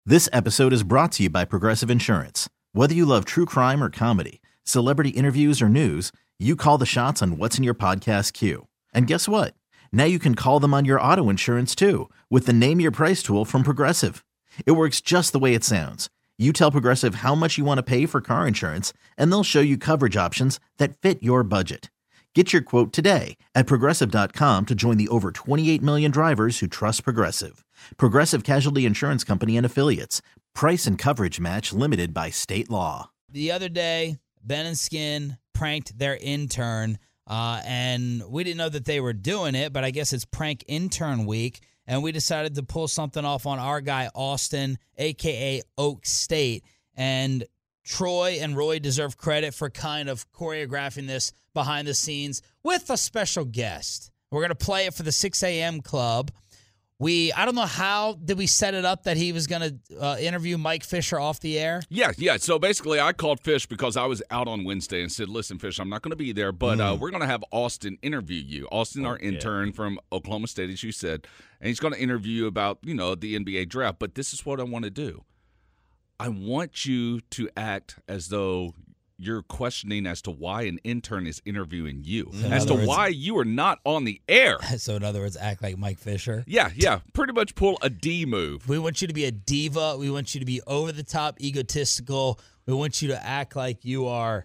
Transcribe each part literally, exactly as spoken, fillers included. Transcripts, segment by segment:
This episode is brought to you by Progressive Insurance. Whether you love true crime or comedy, celebrity interviews or news, you call the shots on what's in your podcast queue. And guess what? Now you can call them on your auto insurance too with the Name Your Price tool from Progressive. It works just the way it sounds. You tell Progressive how much you want to pay for car insurance, and they'll show you coverage options that fit your budget. Get your quote today at Progressive dot com to join the over twenty-eight million drivers who trust Progressive. Progressive Casualty Insurance Company and Affiliates. Price and coverage match limited by state law. The other day, Ben and Skin pranked their intern, uh, and we didn't know that they were doing it, but I guess it's prank intern week, and we decided to pull something off on our guy, Austin, a k a. Oak State, and Troy and Roy deserve credit for kind of choreographing this behind the scenes with a special guest. We're going to play it for the six a.m. club. We, I don't know how did we set it up that he was going to uh, interview Mike Fisher off the air? Yeah, yeah. So basically I called Fish because I was out on Wednesday and said, listen, Fish, I'm not going to be there, but mm. uh, we're going to have Austin interview you. Austin, oh, our intern yeah. from Oklahoma State, as you said, and he's going to interview you about, you know, the N B A draft. But this is what I want to do. I want you to act as though you're questioning as to why an intern is interviewing you, so as to words, why you are not on the air. So in other words, act like Mike Fisher. Yeah, yeah. Pretty much pull a D move. We want you to be a diva. We want you to be over the top, egotistical. We want you to act like you are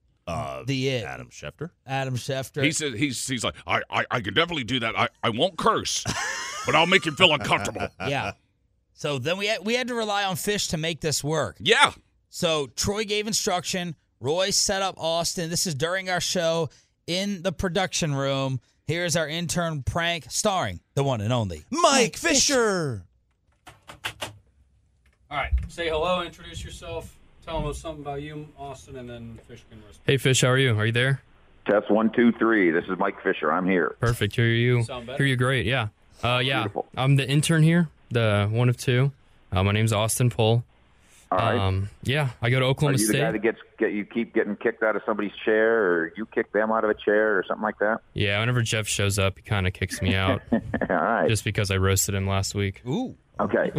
uh, the it. Adam Schefter. Adam Schefter. He said he's he's like, I, I, I can definitely do that. I, I won't curse, but I'll make him feel uncomfortable. Yeah. So then we had, we had to rely on Fish to make this work. Yeah. So Troy gave instruction. Roy set up Austin. This is during our show in the production room. Here's our intern prank starring the one and only Mike, Mike Fisher. Fisher. All right. Say hello, introduce yourself, tell them something about you, Austin, and then Fish can respond. Hey, Fish, how are you? Are you there? Test one, two, three. This is Mike Fisher. I'm here. Perfect. Hear you. Sound better? Hear you great, yeah. Uh, yeah, Beautiful. I'm the intern here, the one of two. Uh, my name's Austin Pohl. All right. Um, yeah, I go to Oklahoma Are you State. the guy that gets get you keep getting kicked out of somebody's chair, or you kick them out of a chair, or something like that? Yeah, whenever Jeff shows up, he kind of kicks me out. All right. Just because I roasted him last week. Ooh. Okay.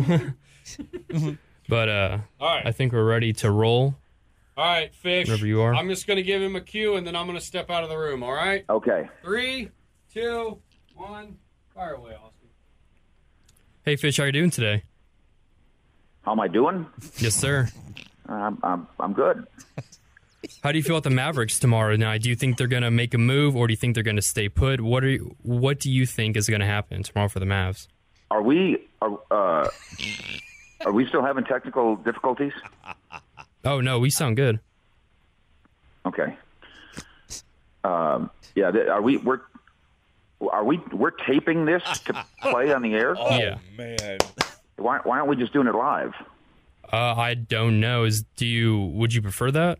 But uh, All right. I think we're ready to roll. All right, Fish. Wherever you are. I'm just going to give him a cue, and then I'm going to step out of the room, all right? Okay. Three, two, one. Fire away, Austin. Hey, Fish, how are you doing today? How am I doing? Yes, sir. I'm I'm I'm good. How do you feel about the Mavericks tomorrow night? Do you think they're going to make a move, or do you think they're going to stay put? What are you, what do you think is going to happen tomorrow for the Mavs? Are we are uh, are we still having technical difficulties? Oh no, we sound good. Okay. Um. Yeah. th- Are we we're are we we're taping this to play on the air? Oh, Yeah. man. Why why aren't we just doing it live? Uh, I don't know. Is do you? Would you prefer that?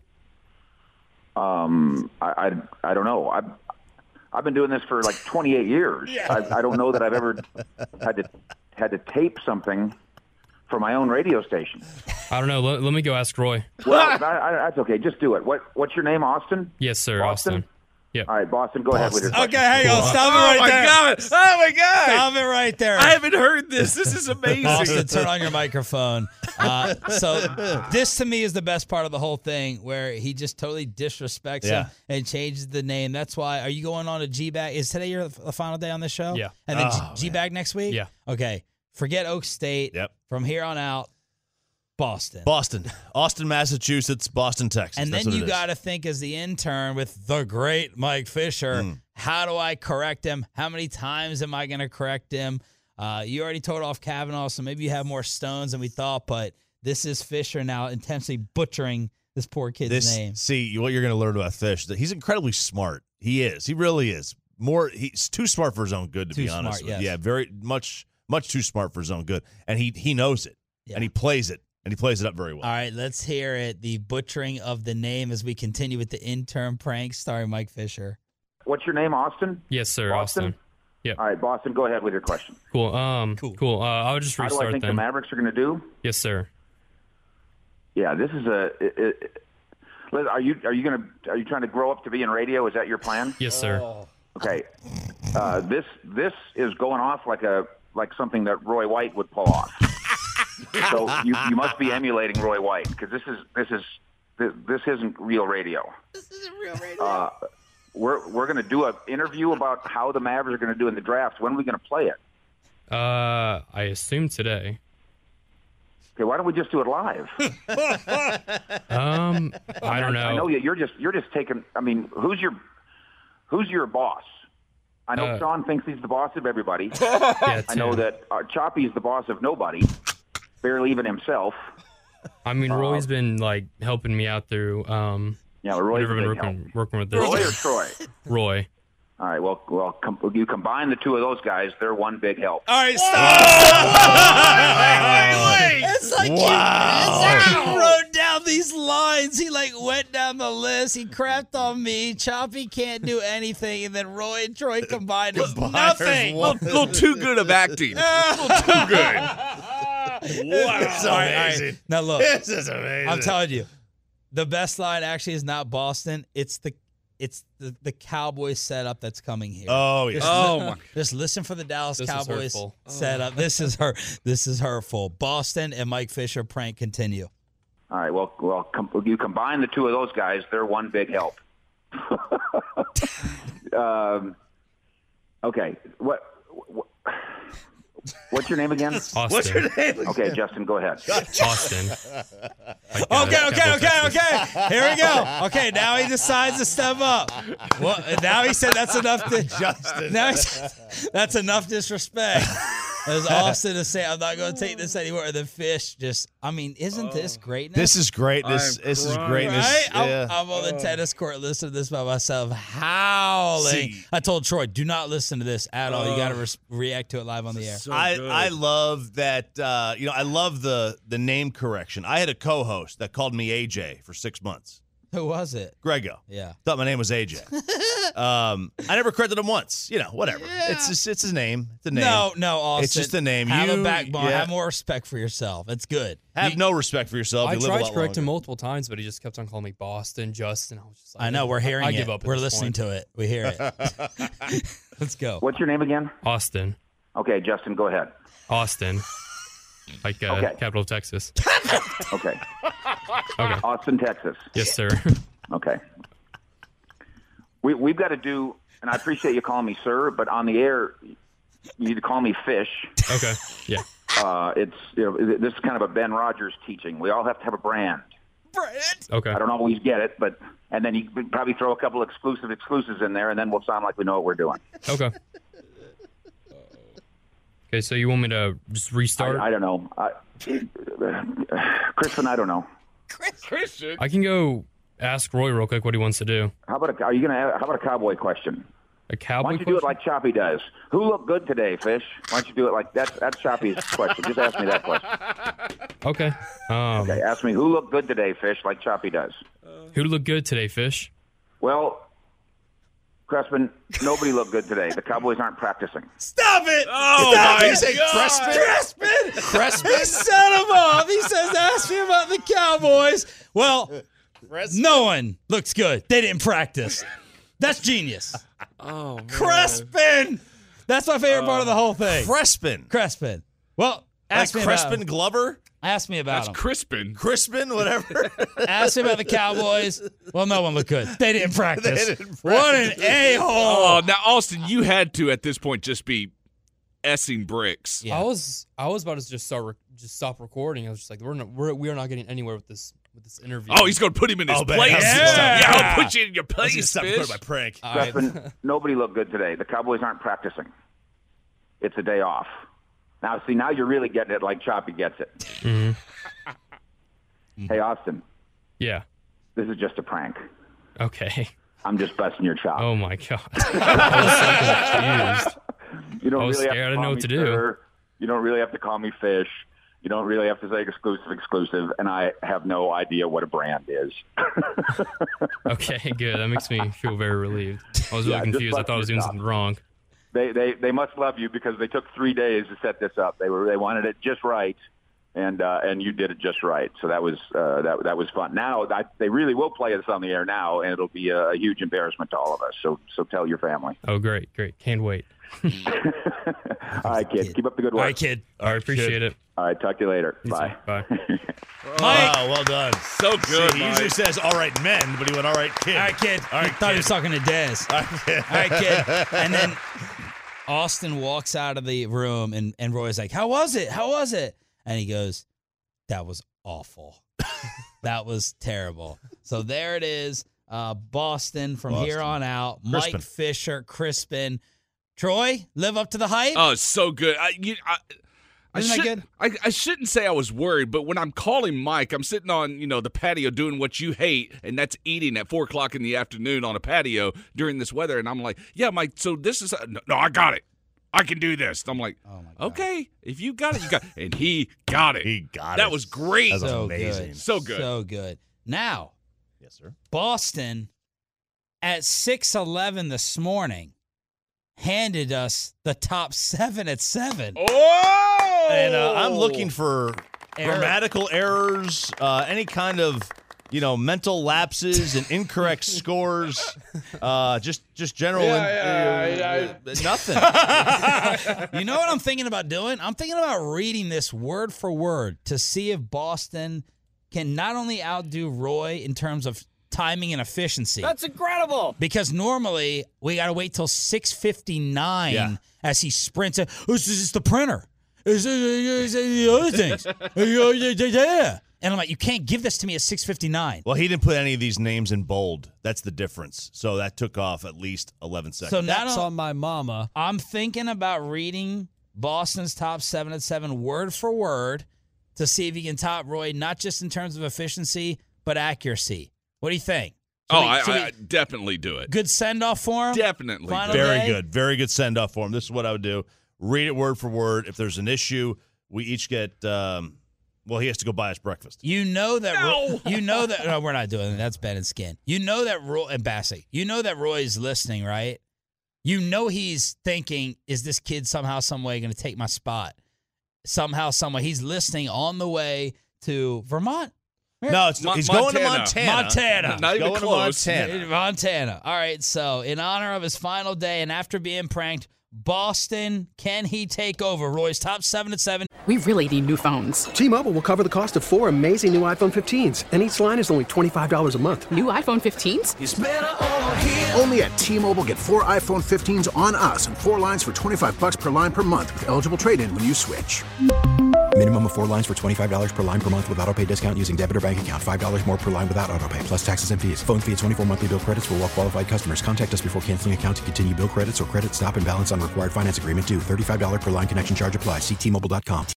Um. I I, I don't know. I've I've been doing this for like twenty-eight years. I, I don't know that I've ever had to had to tape something for my own radio station. I don't know. Let, let me go ask Roy. Well, I, I, that's okay. Just do it. What What's your name, Austin? Yes, sir. Boston? Austin. Yeah. All right, Boston, go ahead with your question. Okay, hang on. Stop it Oh right my there. god! Oh my god! Stop it right there. I haven't heard this. This is amazing. Austin, turn on your microphone. Uh, so this, to me, is the best part of the whole thing, where he just totally disrespects Yeah. him and changes the name. That's why. Are you going on a G-Bag? Is today your the final day on this show? Yeah. And then Oh, G- G-Bag next week? Yeah. Okay. Forget Oak State. Yep. From here on out, Boston. Boston. Austin, Massachusetts, Boston, Texas. And That's then what you it is. got to think, as the intern with the great Mike Fisher, Mm. how do I correct him? How many times am I going to correct him? Uh, you already told off Kavanaugh, so maybe you have more stones than we thought, but this is Fisher now intentionally butchering this poor kid's This, name. See, what you're going to learn about Fish, that he's incredibly smart. He is. He really is. More. He's too smart for his own good, to Too be smart, honest. with yes. you. Yeah, very much, much too smart for his own good. And he, he knows it. Yeah. And he plays it. And he plays it up very well. All right, let's hear it. The butchering of the name as we continue with the intern prank starring Mike Fisher. What's your name, Austin? Yes, sir. Boston? Austin. Yeah. All right, Boston, go ahead with your question. Cool. Um. Cool. Cool. Uh, I'll just How do I restart think then. the Mavericks are going to do? Yes, sir. Yeah, this is a. It, it, Liz, are you are you going to are you trying to grow up to be in radio? Is that your plan? Yes, sir. Okay. Uh, this this is going off like a like something that Roy White would pull off. So you, you must be emulating Roy White because this is this is this, this isn't real radio. This isn't real radio. Uh, we're we're going to do an interview about how the Mavericks are going to do in the draft. When are we going to play it? Uh, I assume today. Okay, why don't we just do it live? Um, I don't know. I know you're just you're just taking. I mean, who's your who's your boss? I know Uh, Sean thinks he's the boss of everybody. Yeah, I know Tim. that uh, Choppy's the boss of nobody, barely even himself. I mean, Roy's been like helping me out through. Um, Yeah, Roy's never a been big help. working working with this. Roy or Troy? Roy. All right, well, well, com- you combine the two of those guys, they're one big help. All right, stop. It's like you, it's like he wrote down these lines. He like went down the list. He crapped on me. Choppy can't do anything, and then Roy and Troy combined is nothing. A little, little too good of acting. A little too good. Wow. All right, all right. Now look, This is amazing. I'm telling you, the best line actually is not Boston. It's the it's the, the Cowboys setup that's coming here. Oh, yeah. Just, Oh, li- my- just listen for the Dallas This is Cowboys hurtful. setup. This is her. This is hurtful. Boston and Mike Fisher prank continue. All right, well, well, com- you combine the two of those guys, they're one big help. um, okay, what, what? What's your name again? Austin. What's your name? Okay, Justin, go ahead. Austin. Like, uh, Okay, okay, Capital okay, Texas. okay. Here we go. Okay, now he decides to step up. Well, now he said that's enough. To, Justin. now he said, that's enough disrespect. As Austin to say, I'm not going to take this anymore. And the Fish just, I mean, isn't this greatness? This is great. This I'm this is crying. greatness. Right? I'm, Yeah. I'm on the tennis court listening to this by myself, howling. See. I told Troy, do not listen to this at all. You got to re- react to it live on the air. So I, good. I love that. Uh, you know, I love the the name correction. I had a co-host that called me A J for six months. Who was it? Grego. Yeah. Thought my name was A J. um, I never credited him once. You know, whatever. It's just, it's his name. It's a name. No, no, Austin. It's just a name. Have You- a backbone. yeah. Have more respect for yourself. It's good. Have no respect for yourself. I You live a tried lot to correct him longer. multiple times, but he just kept on calling me Boston, Justin. I was just like, I know. We're hearing I, I it. give up. At We're this listening point. to it. We hear it. Let's go. What's your name again? Austin. Okay, Justin, go ahead. Austin. Like uh, Okay. capital of Texas. Okay, Okay. Austin, Texas. Yes, sir. Okay. We, we've got to do, and I appreciate you calling me sir, but on the air, you need to call me Fish. Okay. Yeah. Uh, it's you know, this is kind of a Ben Rogers teaching. We all have to have a brand. Okay. I don't always get it, but and then you could probably throw a couple exclusive exclusives in there, and then we'll sound like we know what we're doing. Okay. Okay, so you want me to just restart? I, I don't know. I, Crispin, I don't know. Christian. I can go ask Roy real quick what he wants to do. How about a, are you gonna have, how about a cowboy question? A cowboy Why don't you do it question? like Choppy does? Who looked good today, Fish? Why don't you do it like that's that's Choppy's question? Just ask me that question. Okay. Um, Okay, ask me who looked good today, Fish, like Choppy does. Who looked good today, Fish? Well, Crespin, nobody looked good today. The Cowboys aren't practicing. Stop it! Oh, Stop my it! Say Crespin? Crespin! Crespin! He set him off. He says, ask me about the Cowboys. Well, no one looks good. They didn't practice. That's genius. Oh, man. Crespin! That's my favorite part of the whole thing. Crespin. Crespin. Well, Like ask me about Crespin Glover? Ask me about That's him. Crispin. Crispin, whatever. Ask me about the Cowboys. Well, no one looked good. They didn't practice. They didn't What an a-hole. Oh, now Austin, you had to at this point just be essing bricks. Yeah. I was I was about to just start rec- just stop recording. I was just like, we're not we're we are not getting anywhere with this with this interview. Oh, he's going to put him in his Oh, man. place. Yeah. Yeah, I'll put you in your Let's place, just stop Fish. recording my prank. All right. Crespin, nobody looked good today. The Cowboys aren't practicing. It's a day off. Now, see, now you're really getting it like Choppy gets it. Mm-hmm. Hey, Austin, Yeah. this is just a prank. Okay. I'm just busting your chop. Oh my god. I was so confused. You don't I was really scared. I have to didn't call know what me to do. sir. You don't really have to call me Fish. You don't really have to say exclusive, exclusive, and I have no idea what a brand is. Okay, good. That makes me feel very relieved. I was really Yeah, just confused. I bust thought I was your doing chop. something wrong. They, they they must love you because they took three days to set this up. They were they wanted it just right, and uh, and you did it just right. So that was uh, that that was fun. Now I, they really will play this on the air now, and it'll be a, a huge embarrassment to all of us. So so tell your family. Oh, great, great. Can't wait. All right, kid. Keep up the good work. All right, kid. All right, appreciate it. All right, talk to you later. Bye. Bye. Wow, well done. So good, See, he Mike. usually says, all right, men, but he went, all right, kid. All right, kid. All right, I thought he kid. was talking to Dez. All right, kid. All right, kid. And then Austin walks out of the room, and, and Roy's like, how was it? How was it? And he goes, that was awful. That was terrible. So there it is. Uh, Boston from Boston. here on out. Crispin. Mike Fisher, Crispin. Troy, live up to the hype? Oh, it's so good. I, you, I, I, Isn't that should, good? I, I shouldn't say I was worried, but when I'm calling Mike, I'm sitting on, you know, the patio doing what you hate, and that's eating at four o'clock in the afternoon on a patio during this weather. And I'm like, yeah, Mike, so this is, no, no I got it. I can do this. And I'm like, Oh, my God. okay, if you got it, you got it. And he got it. He got it. That was great. That was So amazing. good. So good. So good. Now, Yes, sir. Boston at six eleven this morning handed us the top seven at seven. Oh! And uh, I'm looking for Error. grammatical errors, uh, any kind of, you know, mental lapses and incorrect scores. Uh, just, just general. Yeah, uh, nothing. You know what I'm thinking about doing? I'm thinking about reading this word for word to see if Boston can not only outdo Roy in terms of timing and efficiency. That's incredible. Because normally we got to wait till six fifty-nine Yeah. as he sprints. Oh, this is the printer. This is the other things. Yeah. And I'm like, you can't give this to me at six fifty-nine. Well, he didn't put any of these names in bold. That's the difference. So that took off at least eleven seconds. So now That's on my mama. I'm thinking about reading Boston's top seven at seven word for word to see if he can top Roy, not just in terms of efficiency, but accuracy. What do you think? Should Oh, we- I, should we- I definitely do it. good send off for him? Definitely. Final do it. Very day? good. Very good send off for him. This is what I would do. Read it word for word. If there's an issue, we each get, um, well, he has to go buy us breakfast. You know that. No. Roy, you know that. No, we're not doing that. That's Ben and Skin. You know that Roy and Bassett. You know that Roy's listening, right? You know he's thinking, is this kid somehow, some way going to take my spot? Somehow, some way. He's listening on the way to Vermont. No, it's, Mon- he's going to Montana. Montana. Montana. Not even Going to close. Montana. Montana. All right. So, in honor of his final day and after being pranked, Boston, can he take over? Roy's top seven at seven. We really need new phones. T-Mobile will cover the cost of four amazing new iPhone fifteens, and each line is only twenty-five dollars a month. New iPhone fifteens? Only at T-Mobile, get four iPhone fifteens on us and four lines for twenty-five bucks per line per month with eligible trade-in when you switch. Minimum of four lines for twenty-five dollars per line per month with autopay discount using debit or bank account. five dollars more per line without autopay, plus taxes and fees. Phone fee at twenty-four monthly bill credits for well-qualified customers. Contact us before canceling account to continue bill credits or credit stop and balance on required finance agreement due. thirty-five dollars per line connection charge applies. See T Mobile dot com.